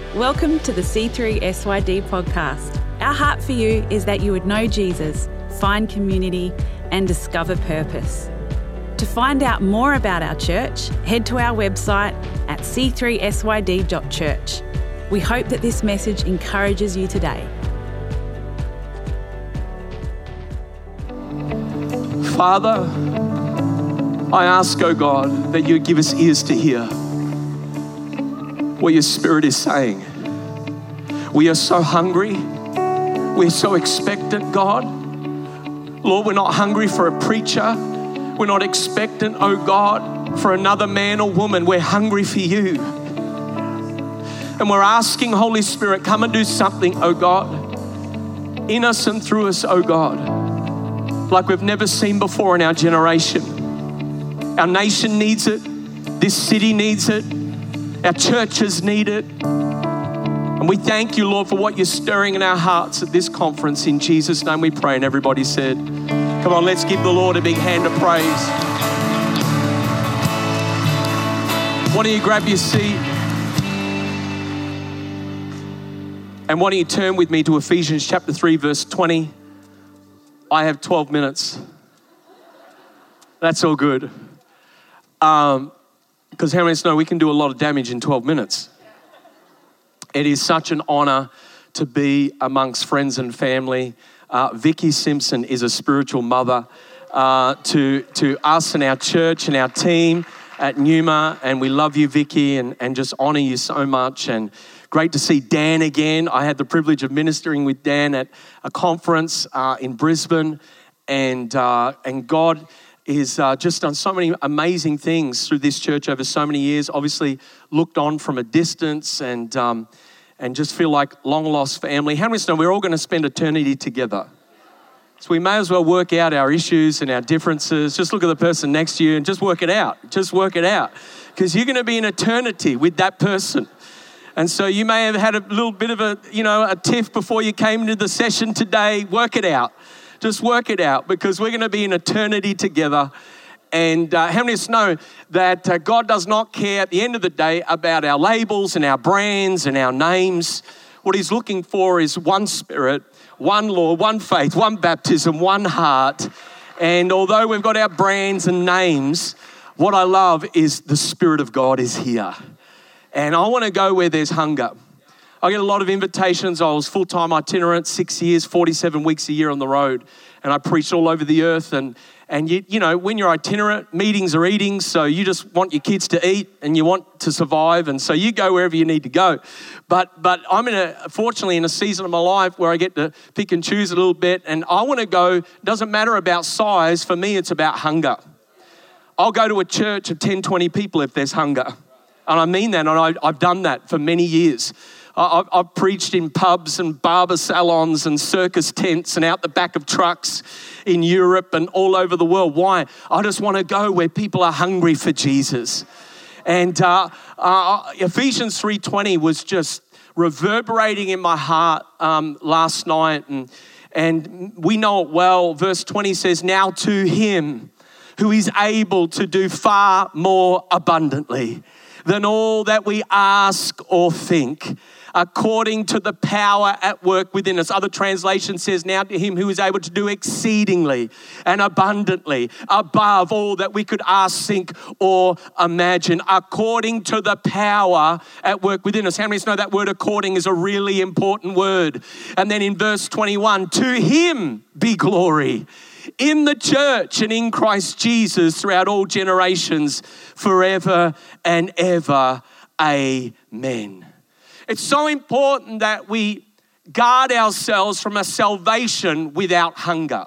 Welcome to the C3SYD podcast. Our heart for you is that you would know Jesus, find community, and discover purpose. To find out more about our church, head to our website at c3syd.church. We hope that this message encourages you today. Father, I ask, oh God, that you would give us ears to hear what your Spirit is saying. We are so hungry. We're so expectant, God. Lord, we're not hungry for a preacher. We're not expectant, oh God, for another man or woman. We're hungry for you. And we're asking, Holy Spirit, come and do something, oh God, in us and through us, oh God, like we've never seen before in our generation. Our nation needs it. This city needs it. Our churches need it. And we thank you, Lord, for what you're stirring in our hearts at this conference. In Jesus' name we pray. And everybody said, come on, let's give the Lord a big hand of praise. Why don't you grab your seat? And why don't you turn with me to Ephesians chapter 3, verse 20. I have 12 minutes. That's all good. Because how many of us know we can do a lot of damage in 12 minutes? It is such an honor to be amongst friends and family. Vicky Simpson is a spiritual mother to us and our church and our team at Numa. And we love you, Vicky, and just honor you so much. And great to see Dan again. I had the privilege of ministering with Dan at a conference in Brisbane. And God is just done so many amazing things through this church over so many years. Obviously looked on from a distance and just feel like long lost family. How many of us know we're all going to spend eternity together? So we may as well work out our issues and our differences. Just look at the person next to you and just work it out. Just work it out. Because you're going to be in eternity with that person. And so you may have had a little bit of a tiff before you came into the session today. Work it out. Just work it out, because we're going to be in eternity together. And how many of us know that God does not care at the end of the day about our labels and our brands and our names? What he's looking for is one Spirit, one Lord, one faith, one baptism, one heart. And although we've got our brands and names, what I love is the Spirit of God is here. And I want to go where there's hunger. I get a lot of invitations. I was full-time itinerant, 6 years, 47 weeks a year on the road. And I preached all over the earth. And you know, when you're itinerant, meetings are eating. So you just want your kids to eat and you want to survive. And so you go wherever you need to go. But I'm fortunately in a season of my life where I get to pick and choose a little bit. And I want to go, doesn't matter about size. For me, it's about hunger. I'll go to a church of 10, 20 people if there's hunger. And I mean that. And I've done that for many years. I've preached in pubs and barber salons and circus tents and out the back of trucks in Europe and all over the world. Why? I just want to go where people are hungry for Jesus. And Ephesians 3:20 was just reverberating in my heart last night. And we know it well. Verse 20 says, now to him who is able to do far more abundantly than all that we ask or think, according to the power at work within us. Other translation says, now to him who is able to do exceedingly and abundantly above all that we could ask, think, or imagine, according to the power at work within us. How many of us know that word according is a really important word? And then in verse 21, to him be glory in the church and in Christ Jesus throughout all generations, forever and ever. Amen. It's so important that we guard ourselves from a salvation without hunger.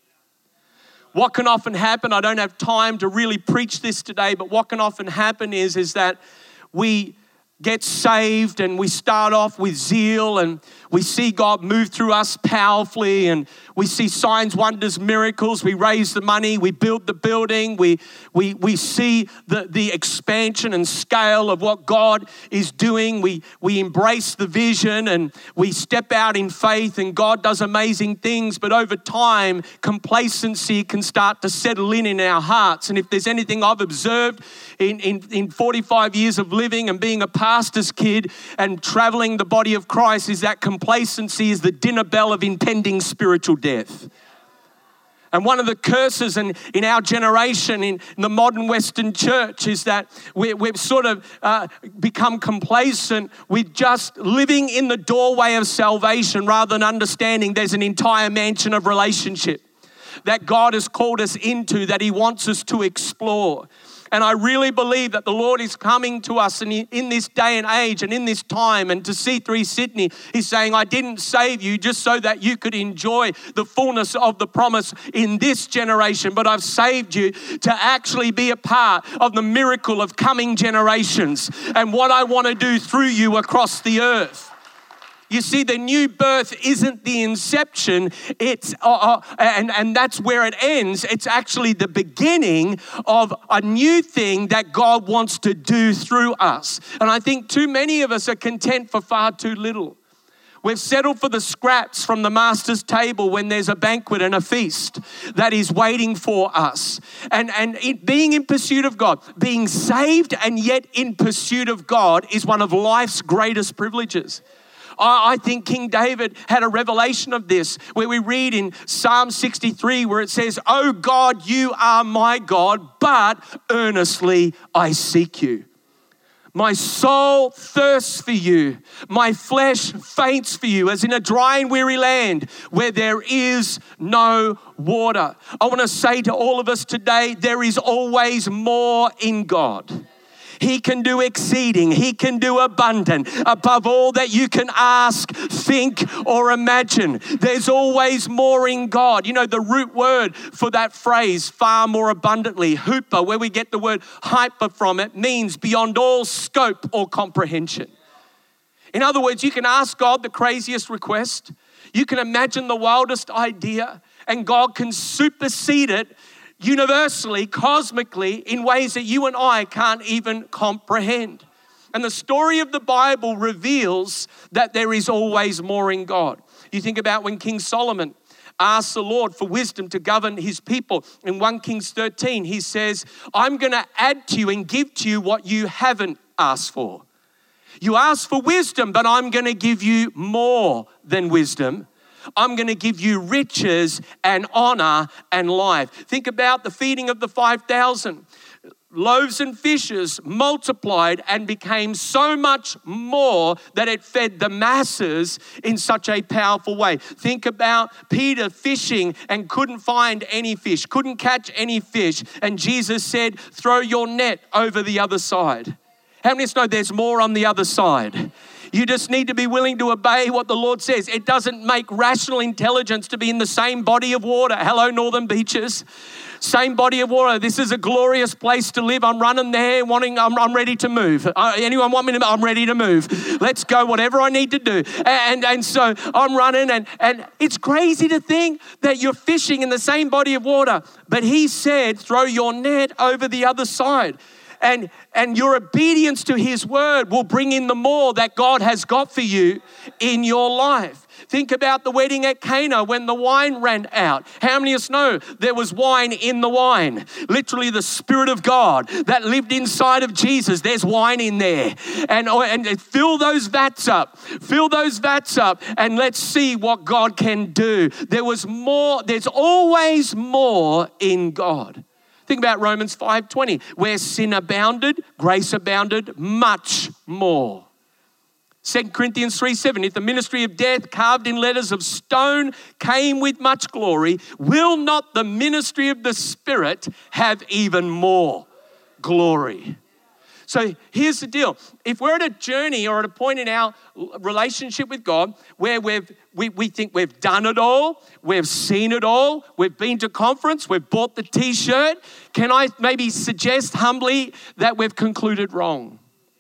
What can often happen, I don't have time to really preach this today, but what can often happen is that we get saved and we start off with zeal and we see God move through us powerfully and we see signs, wonders, miracles. We raise the money, we build the building, we see the expansion and scale of what God is doing. We embrace the vision and we step out in faith and God does amazing things. But over time, complacency can start to settle in our hearts. And if there's anything I've observed in 45 years of living and being a part pastor's kid and traveling the body of Christ is that complacency is the dinner bell of impending spiritual death. And one of the curses in our generation, in the modern Western church, is that we've sort of become complacent with just living in the doorway of salvation rather than understanding there's an entire mansion of relationship that God has called us into, that he wants us to explore. And I really believe that the Lord is coming to us in this day and age and in this time, and to C3 Sydney, he's saying, I didn't save you just so that you could enjoy the fullness of the promise in this generation, but I've saved you to actually be a part of the miracle of coming generations and what I want to do through you across the earth. You see, the new birth isn't the inception, and that's where it ends. It's actually the beginning of a new thing that God wants to do through us. And I think too many of us are content for far too little. We've settled for the scraps from the master's table when there's a banquet and a feast that is waiting for us. And being in pursuit of God, being saved and yet in pursuit of God is one of life's greatest privileges. I think King David had a revelation of this, where we read in Psalm 63 where it says, "Oh God, you are my God, but earnestly I seek you. My soul thirsts for you. My flesh faints for you, as in a dry and weary land where there is no water." I want to say to all of us today, there is always more in God. He can do exceeding. He can do abundant above all that you can ask, think, or imagine. There's always more in God. You know, the root word for that phrase, far more abundantly, huper, where we get the word hyper from, it means beyond all scope or comprehension. In other words, you can ask God the craziest request. You can imagine the wildest idea, and God can supersede it universally, cosmically, in ways that you and I can't even comprehend. And the story of the Bible reveals that there is always more in God. You think about when King Solomon asked the Lord for wisdom to govern his people. In 1 Kings 13, he says, I'm going to add to you and give to you what you haven't asked for. You asked for wisdom, but I'm going to give you more than wisdom. I'm going to give you riches and honor and life. Think about the feeding of the 5,000. Loaves and fishes multiplied and became so much more that it fed the masses in such a powerful way. Think about Peter fishing and couldn't find any fish, couldn't catch any fish. And Jesus said, throw your net over the other side. How many of us know there's more on the other side? You just need to be willing to obey what the Lord says. It doesn't make rational intelligence to be in the same body of water. Hello, Northern Beaches. Same body of water. This is a glorious place to live. I'm running there I'm ready to move. Anyone want me to? I'm ready to move. Let's go, whatever I need to do. And so I'm running, and it's crazy to think that you're fishing in the same body of water. But he said, throw your net over the other side. And your obedience to his word will bring in the more that God has got for you in your life. Think about the wedding at Cana when the wine ran out. How many of us know there was wine in the wine? Literally the Spirit of God that lived inside of Jesus. There's wine in there. And fill those vats up. Fill those vats up and let's see what God can do. There was more. There's always more in God. Think about Romans 5:20, where sin abounded, grace abounded much more. 2 Corinthians 3:7, if the ministry of death carved in letters of stone came with much glory, will not the ministry of the Spirit have even more glory? So here's the deal. If we're at a journey or at a point in our relationship with God where we think we've done it all, we've seen it all, we've been to conference, we've bought the t-shirt, can I maybe suggest humbly that we've concluded wrong?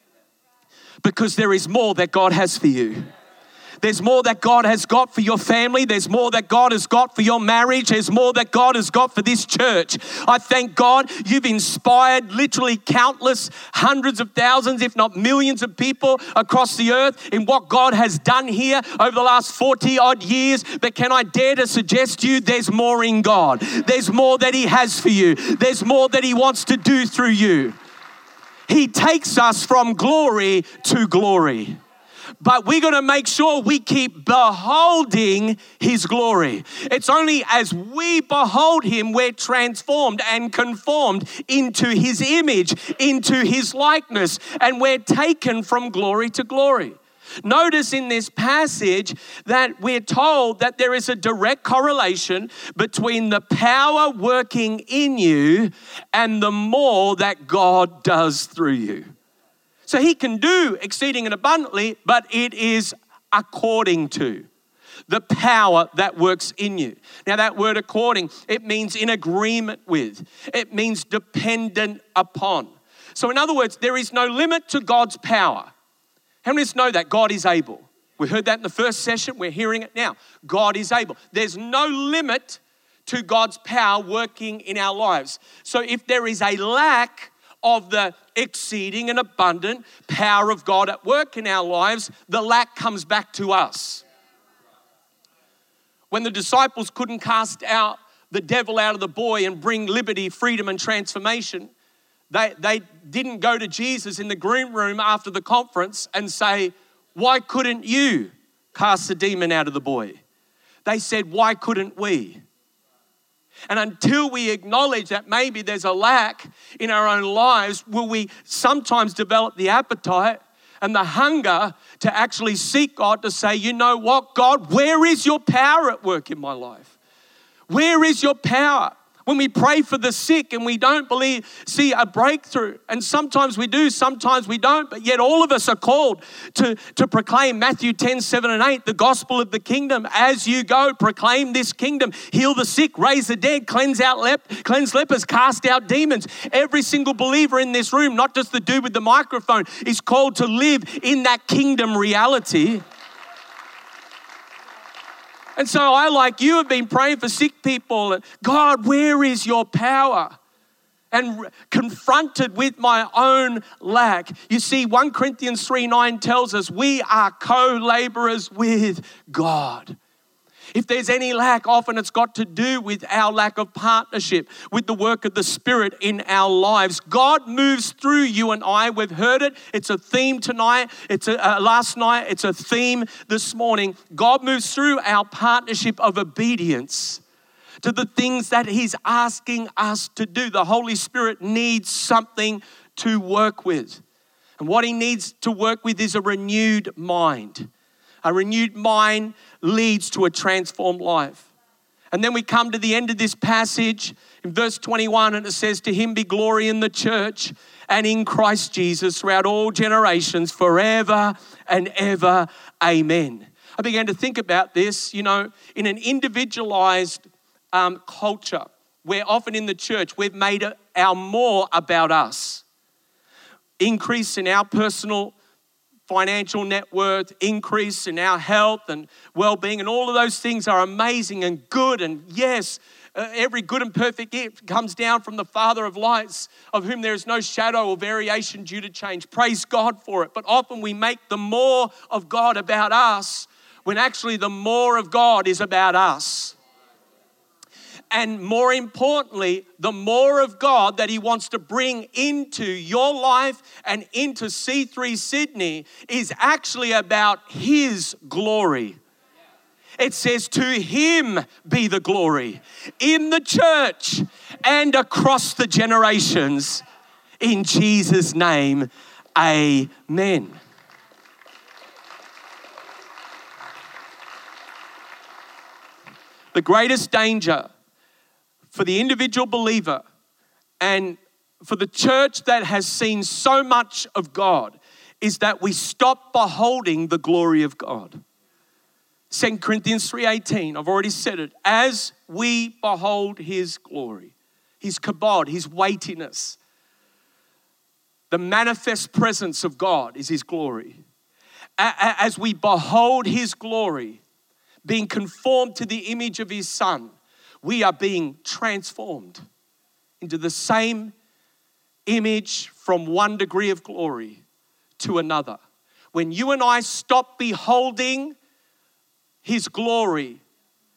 Because there is more that God has for you. There's more that God has got for your family. There's more that God has got for your marriage. There's more that God has got for this church. I thank God you've inspired literally countless hundreds of thousands, if not millions of people across the earth in what God has done here over the last 40 odd years. But can I dare to suggest to you there's more in God. There's more that he has for you. There's more that he wants to do through you. He takes us from glory to glory. But we're going to make sure we keep beholding his glory. It's only as we behold him, we're transformed and conformed into his image, into his likeness, and we're taken from glory to glory. Notice in this passage that we're told that there is a direct correlation between the power working in you and the more that God does through you. So he can do exceeding and abundantly, but it is according to the power that works in you. Now that word according, it means in agreement with. It means dependent upon. So in other words, there is no limit to God's power. How many of us know that God is able? We heard that in the first session. We're hearing it now. God is able. There's no limit to God's power working in our lives. So if there is a lack of the exceeding and abundant power of God at work in our lives, the lack comes back to us. When the disciples couldn't cast out the devil out of the boy and bring liberty, freedom, and transformation, they didn't go to Jesus in the green room after the conference and say, why couldn't you cast the demon out of the boy? They said, why couldn't we? And until we acknowledge that maybe there's a lack in our own lives, will we sometimes develop the appetite and the hunger to actually seek God to say, you know what, God, where is your power at work in my life? Where is your power? When we pray for the sick and we don't see a breakthrough, and sometimes we do, sometimes we don't, but yet all of us are called to proclaim Matthew 10, 7 and 8, the gospel of the kingdom. As you go, proclaim this kingdom, heal the sick, raise the dead, cleanse lepers, cast out demons. Every single believer in this room, not just the dude with the microphone, is called to live in that kingdom reality. And so I, like you, have been praying for sick people. And God, where is your power? And confronted with my own lack. You see, 1 Corinthians 3:9 tells us we are co-laborers with God. If there's any lack, often it's got to do with our lack of partnership with the work of the Spirit in our lives. God moves through you and I. We've heard it. It's a theme tonight. It's last night. It's a theme this morning. God moves through our partnership of obedience to the things that he's asking us to do. The Holy Spirit needs something to work with. And what he needs to work with is a renewed mind. A renewed mind leads to a transformed life. And then we come to the end of this passage in verse 21, and it says, to him be glory in the church and in Christ Jesus throughout all generations, forever and ever. Amen. I began to think about this, in an individualized culture, where often in the church we've made our more about us. Increase in our personal financial net worth, increase in our health and well-being, and all of those things are amazing and good. And yes, every good and perfect gift comes down from the Father of lights, of whom there is no shadow or variation due to change. Praise God for it. But often we make the more of God about us, when actually the more of God is about us. And more importantly, the more of God that he wants to bring into your life and into C3 Sydney is actually about his glory. It says, to him be the glory in the church and across the generations. In Jesus' name, amen. The greatest danger for the individual believer and for the church that has seen so much of God is that we stop beholding the glory of God. 2 Corinthians 3:18, I've already said it. As we behold his glory, his kabod, his weightiness, the manifest presence of God is his glory. As we behold his glory, being conformed to the image of his Son, we are being transformed into the same image from one degree of glory to another. When you and I stop beholding his glory,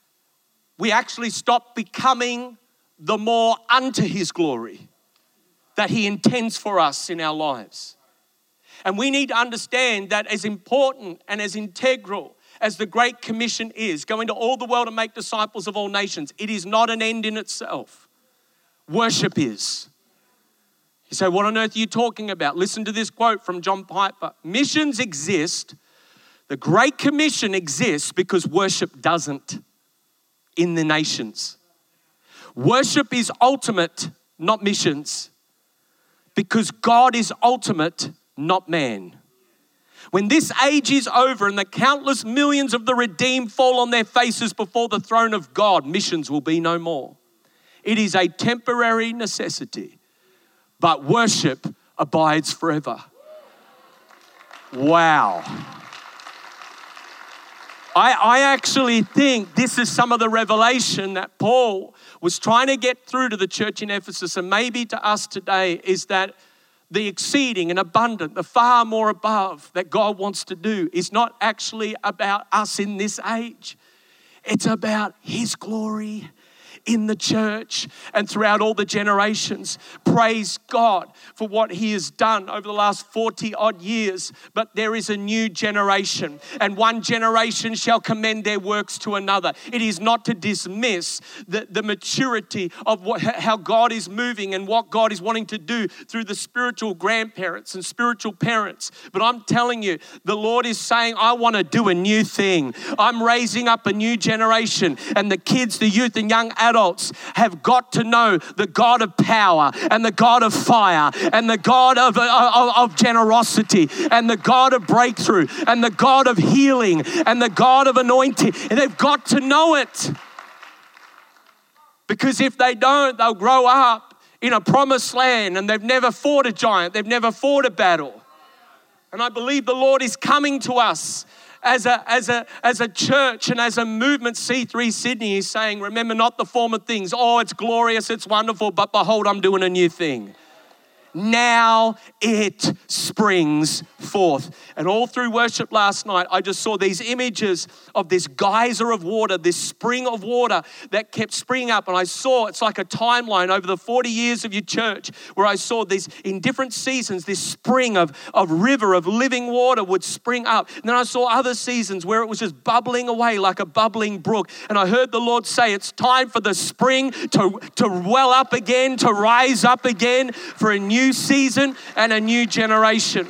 we actually stop becoming the more unto his glory. that He intends for us in our lives. And we need to understand that as important and as integral as the Great Commission is, go into all the world and make disciples of all nations, it is not an end in itself. Worship is. You say, what on earth are you talking about? Listen to this quote from John Piper. Missions exist. The Great Commission exists because worship doesn't in the nations. Worship is ultimate, not missions, because God is ultimate, not man. When this age is over and the countless millions of the redeemed fall on their faces before the throne of God, missions will be no more. It is a temporary necessity, but worship abides forever. Wow. I actually think this is some of the revelation that Paul was trying to get through to the church in Ephesus, and maybe to us today, is that the exceeding and abundant, the far more above that God wants to do is not actually about us in this age. It's about His glory in the church and throughout all the generations. Praise God for what He has done over the last 40 odd years. But there is a new generation, and one generation shall commend their works to another. It is not to dismiss the maturity of how God is moving and what God is wanting to do through the spiritual grandparents and spiritual parents. But I'm telling you, the Lord is saying, I want to do a new thing. I'm raising up a new generation, and the kids, the youth and young adults have got to know the God of power and the God of fire and the God of generosity and the God of breakthrough and the God of healing and the God of anointing. And they've got to know it. Because if they don't, they'll grow up in a promised land and they've never fought a giant. They've never fought a battle. And I believe the Lord is coming to us as a church and as a movement. C3 Sydney is saying, remember not the former things. Oh, it's glorious, it's wonderful, but behold, I'm doing a new thing. Now it springs forth. And all through worship last night, I just saw these images of this geyser of water, this spring of water that kept springing up. And I saw, it's like a timeline over the 40 years of your church, where I saw these, in different seasons, this spring of river of living water would spring up. And then I saw other seasons where it was just bubbling away like a bubbling brook. And I heard the Lord say, it's time for the spring to well up again, to rise up again, for a new season and a new generation.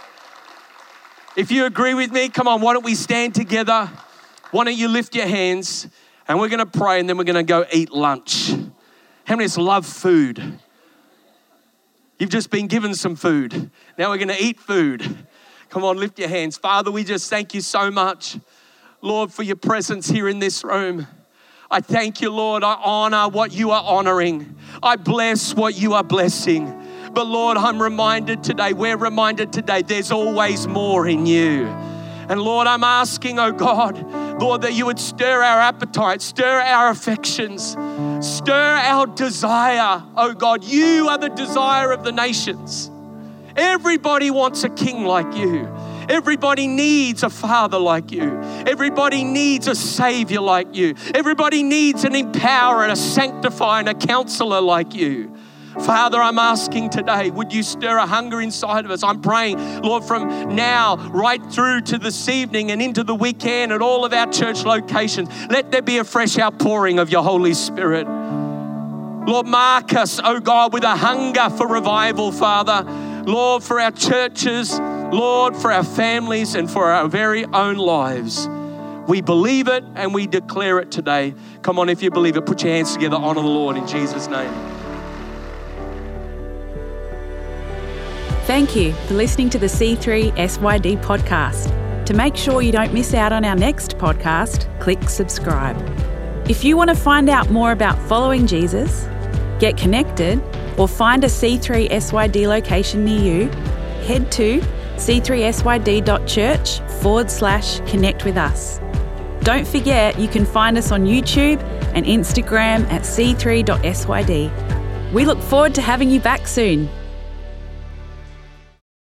If you agree with me, come on, why don't we stand together? Why don't you lift your hands and we're going to pray, and then we're going to go eat lunch. How many of us love food? You've just been given some food. Now we're going to eat food. Come on, lift your hands. Father, we just thank you so much, Lord, for your presence here in this room. I thank you, Lord. I honor what you are honoring. I bless what you are blessing. But Lord, we're reminded today, there's always more in you. And Lord, I'm asking, oh God, Lord, that you would stir our appetite, stir our affections, stir our desire. Oh God, you are the desire of the nations. Everybody wants a king like you. Everybody needs a father like you. Everybody needs a savior like you. Everybody needs an empowerer, a sanctifier, and a counselor like you. Father, I'm asking today, would you stir a hunger inside of us? I'm praying, Lord, from now right through to this evening and into the weekend at all of our church locations, let there be a fresh outpouring of your Holy Spirit. Lord, mark us, oh God, with a hunger for revival, Father. Lord, for our churches, Lord, for our families and for our very own lives. We believe it and we declare it today. Come on, if you believe it, put your hands together, honor the Lord in Jesus' name. Thank you for listening to the C3 SYD podcast. To make sure you don't miss out on our next podcast, click subscribe. If you want to find out more about following Jesus, get connected, or find a C3 SYD location near you, head to c3syd.church/connect with us. Don't forget, you can find us on YouTube and Instagram at c3.syd. We look forward to having you back soon.